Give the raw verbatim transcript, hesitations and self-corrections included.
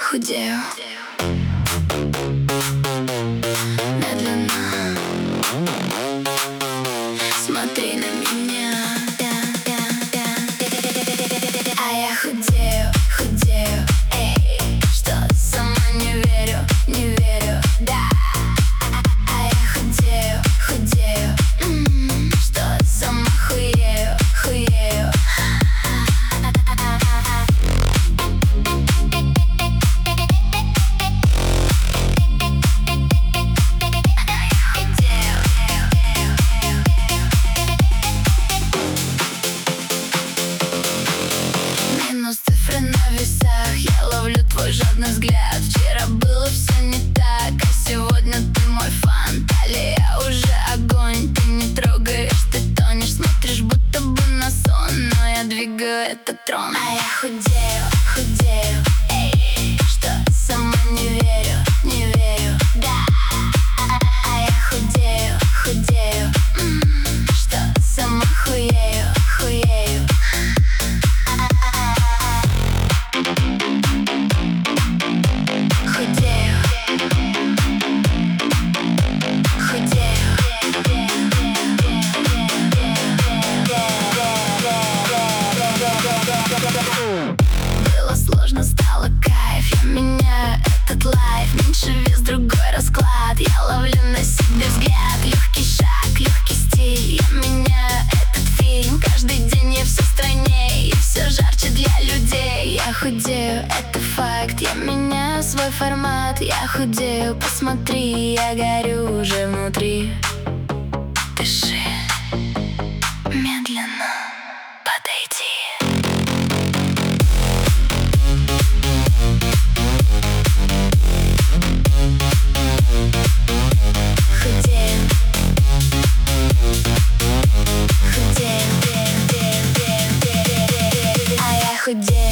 худею медленно. Смотри на меня, а я худею, худею, эй, что сама не верю, не верю, да. А я худею, худею, м-м, что сама хуею, хуею. Минус цифры на весах, я ловлю твой жадный взгляд. Вчера было все не так, а сегодня ты мой фан. Талия уже огонь, ты не трогаешь, ты тонешь. Смотришь будто бы на сон, но я двигаю этот трон. А я худею, худею, эй, что сама не верю, не верю, да. А я худею, худею, м-м, что сама хуею, хуею. Худею, худею. Было сложно, стало кайф. Я меняю этот лайф. Меньше вес, другой расклад. Я ловлю на себе взгляд. Легкий шаг, легкий стиль. Я меняю этот фильм. Каждый день я все стройнее и все жарче для людей. Я худею, это факт. Я меняю свой формат. Я худею, посмотри. Я горю уже внутри. Дыши медленно, подойди. Худею, худею, а я худею.